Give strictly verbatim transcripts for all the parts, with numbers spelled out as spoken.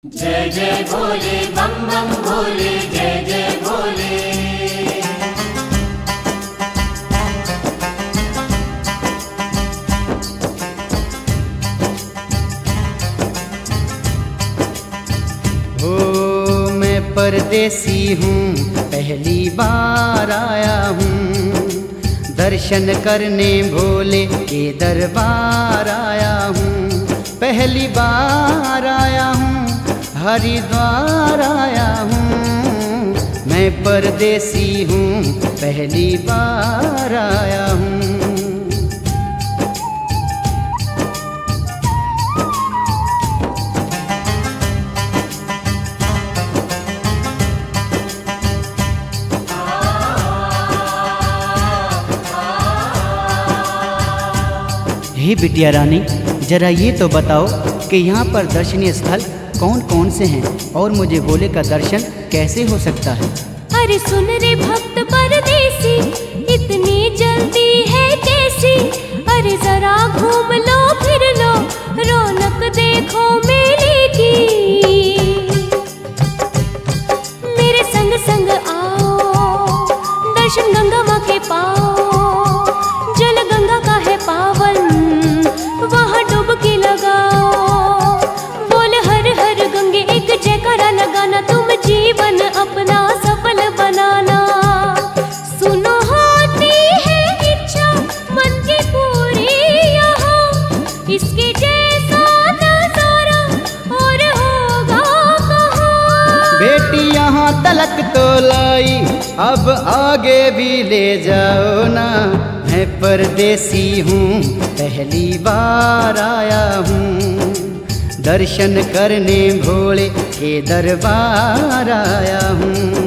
जय जय भोले बम बम भोले जय जय भोले। ओ मैं परदेसी हूँ, पहली बार आया हूँ, दर्शन करने भोले के दरबार आया हूँ। पहली बार आया हूँ, हरिद्वार आया हूँ। मैं परदेसी हूँ, पहली बार आया हूँ। हे बिटिया रानी, जरा ये तो बताओ कि यहाँ पर दर्शनीय स्थल कौन कौन से हैं और मुझे भोले का दर्शन कैसे हो सकता है? अरे सुन रे भक्त परदेसी, इतनी जल्दी है कैसी? अरे जरा घूम लो फिर लो, रौनक देखो मेले की। मेरे संग संग आओ, दर्शन गंगा माँ के पाओ। जल गंगा का है पावन, वहाँ डुबकी लगाओ। बोल हर हर गंगे एक जयकारा लगाना, तुम जीवन अपना सफल बनाना। सुनो होती है इच्छा मन की पूरी यहाँ, इसके जैसा नजारा और होगा कहाँ। बेटी यहाँ तलक तो लाई, अब आगे भी ले जाओ ना। मैं परदेसी हूँ, पहली बार आया हूँ, दर्शन करने भोले के दरबार आया हूँ।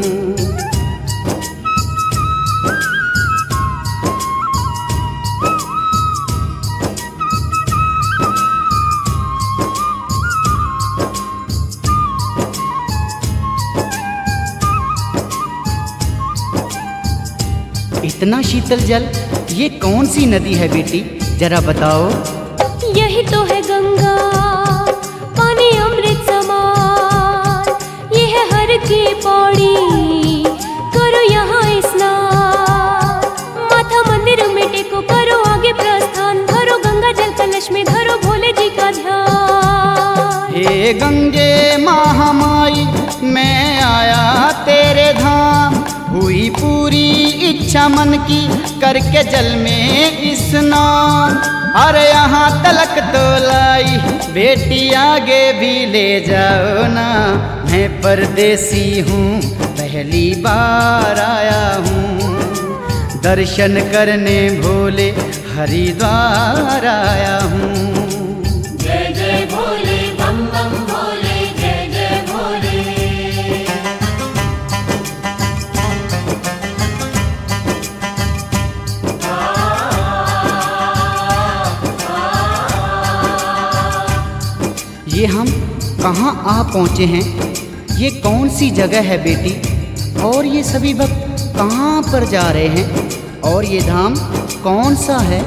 इतना शीतल जल, ये कौन सी नदी है बेटी, जरा बताओ। यही तो है गंगा, पानी अमृत समान। ये है हर की पौड़ी, करो यहाँ स्नान। माथा मंदिर में टेको, करो आगे प्रस्थान। भरो गंगा जल कलश में, धरो भोले जी का ध्यान। हे गंगे महामाई, मैं आया तेरे धाम, हुई पूरी इच्छा मन की, करके जल में स्नान। अरे यहाँ तलक तो लाई, बेटी आगे भी ले जाओ ना। मैं परदेसी हूँ, पहली बार आया हूँ, दर्शन करने भोले हरिद्वार आया हूँ। जय जय भोले बम बम भोले जय जय भोले। ये हम कहाँ आ पहुँचे हैं? ये कौन सी जगह है बेटी? और ये सभी भक्त कहाँ पर जा रहे हैं? और ये धाम कौन सा है?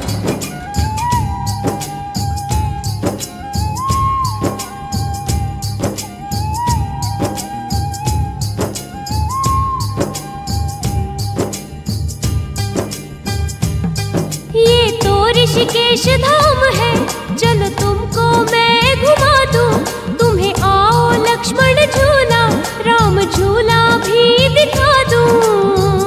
ये तो ऋषिकेश धाम है, चलो तुमको मैं घुमा दूं। तुम्हें आओ लक्ष्मण झूला, राम झूला भी दिखा दूं।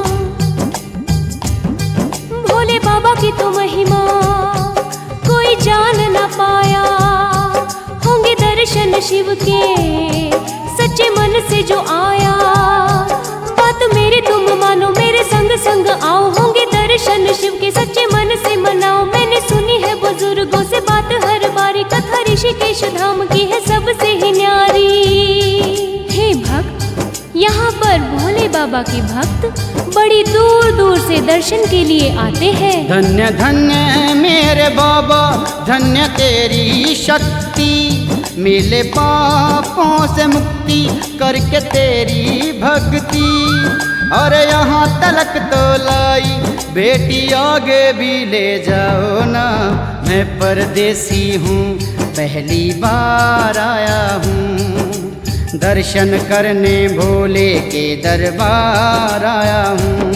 भोले बाबा की तो महिमा कोई जान न पाया, होंगे दर्शन शिव के सच्चे मन से जो आया। बात मेरी तुम मानो, मेरे संग संग आओ। होंगे दर्शन शिव के सच्चे मन से मनाओ। मैंने सुनी है बुजुर्गों से बात हर बारी, कथा ऋषिकेश धाम की है सबसे ही न्यारी। हे भक्त, यहाँ पर भोले बाबा के भक्त बड़ी दूर दूर से दर्शन के लिए आते हैं। धन्य धन्य मेरे बाबा, धन्य तेरी शक्ति, मिले पापों से मुक्ति करके तेरी भक्ति। और यहाँ तलक तो लाई, बेटी आगे भी ले जाओ ना। मैं परदेसी हूँ, पहली बार आया हूँ, दर्शन करने भोले के दरबार आया हूँ।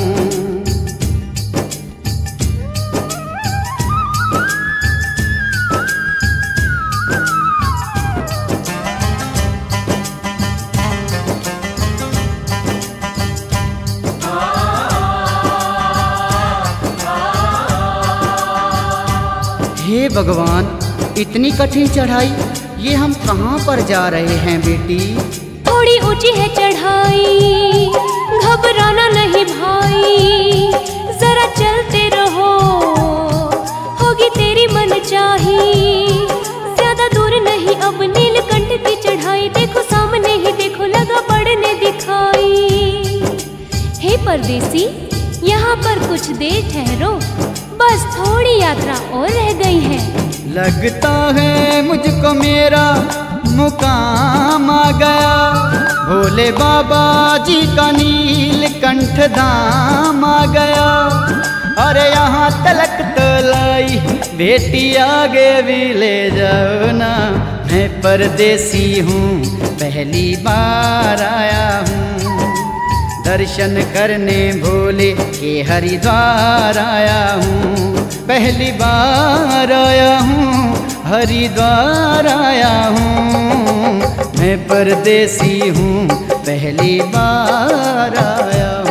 हे भगवान, इतनी कठिन चढ़ाई, ये हम कहाँ पर जा रहे हैं बेटी? थोड़ी ऊंची है चढ़ाई, घबराना नहीं भाई, जरा चलते रहो, होगी तेरी मनचाही। ज्यादा दूर नहीं अब नीलकंठ की चढ़ाई, देखो सामने ही देखो लगा पड़ने दिखाई। हे परदेसी, यहाँ पर कुछ देर ठहरो, बस थोड़ी यात्रा और रह गई है। लगता है मुझको मेरा मुकाम आ गया, भोले बाबा जी का नीलकंठ धाम आ गया। अरे यहाँ तलक तो लाई, बेटी आगे भी ले जाओ ना, मैं परदेसी हूँ पहली बार आया हूँ। दर्शन करने भोले के हरिद्वार आया हूँ, पहली बार आया हूँ, हरिद्वार आया हूँ। मैं परदेसी हूँ पहली बार आया हूँ।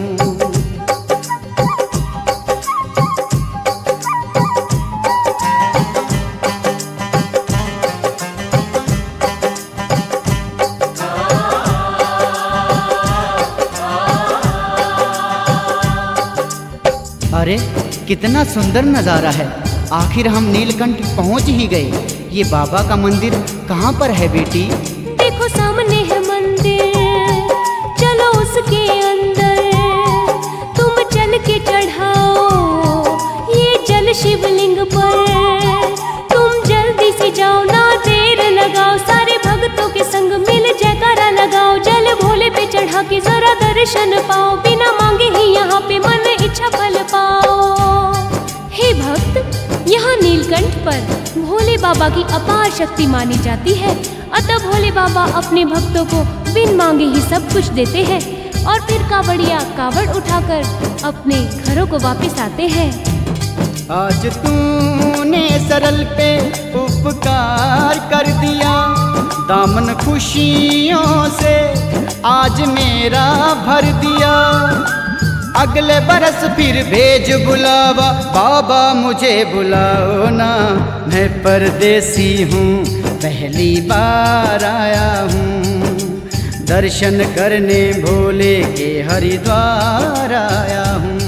अरे कितना सुंदर नज़ारा है, आखिर हम नीलकंठ पहुंच ही गए। ये बाबा का मंदिर कहाँ पर है बेटी? देखो सामने है मंदिर, चलो उसके अंदर, तुम चल के चढ़ाओ ये जल शिवलिंग पर। तुम जल्दी से जाओ, ना देर लगाओ, सारे भक्तों के संग मिल जयकारा लगाओ। जल भोले पे चढ़ा के जरा दर्शन पाओ, बिना मांगे ही यहाँ पे मन इच्छा फल पाओ। हे भक्त, यहाँ नीलकंठ पर भोले बाबा की अपार शक्ति मानी जाती है, अतः भोले बाबा अपने भक्तों को बिन मांगे ही सब कुछ देते हैं और फिर कावड़िया कावड़ उठाकर अपने घरों को वापस आते हैं। आज तूने सरल पे उपकार कर दिया, दामन खुशियों से आज मेरा भर दिया। अगले बरस फिर भेज बुलावा, बाबा मुझे बुलाओ ना, मैं परदेसी हूँ पहली बार आया हूँ। दर्शन करने भोले के हरिद्वार आया हूँ।